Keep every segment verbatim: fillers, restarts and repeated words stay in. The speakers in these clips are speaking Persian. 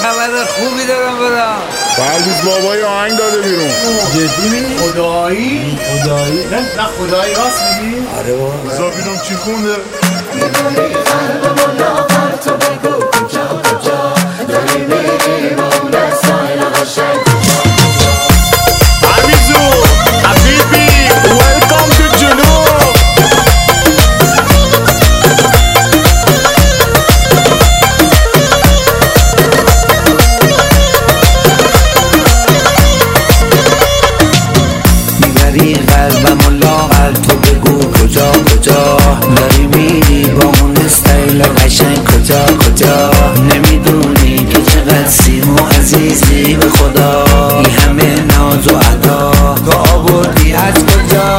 خبر خوبی دارم برام. پرویز بابایی آهنگ داده بیرون. جدی میگی؟ خدایی؟ خدایی؟ نه نه خدایی راست میگی؟ آره بابا. بذار ببینم چی خونده. قلبم و لاغر تو بگو کجا کجا داری میری با اون استایل قشنگ کجا کجا نمیدونی که چقدر سیم و عزیزی به خدا این همه ناز و ادا تو آوردی از کجا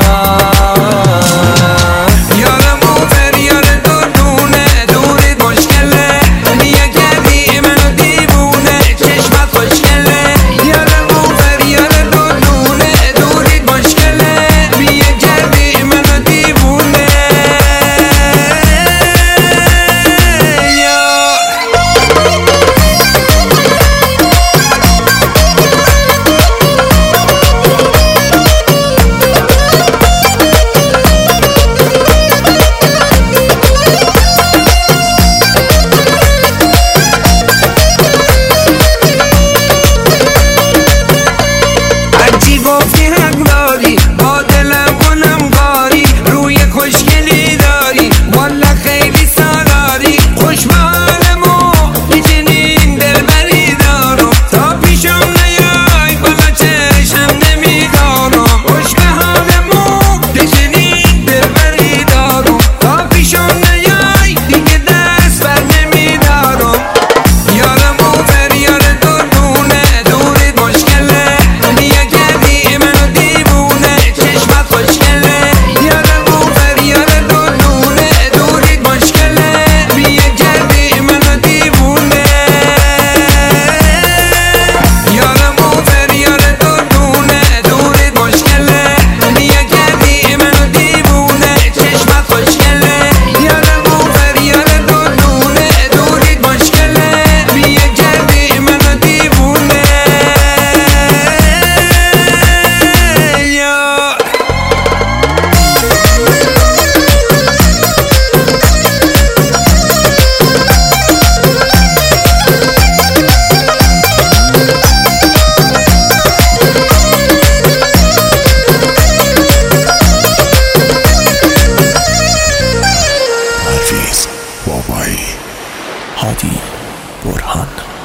بابایی هادی برهان.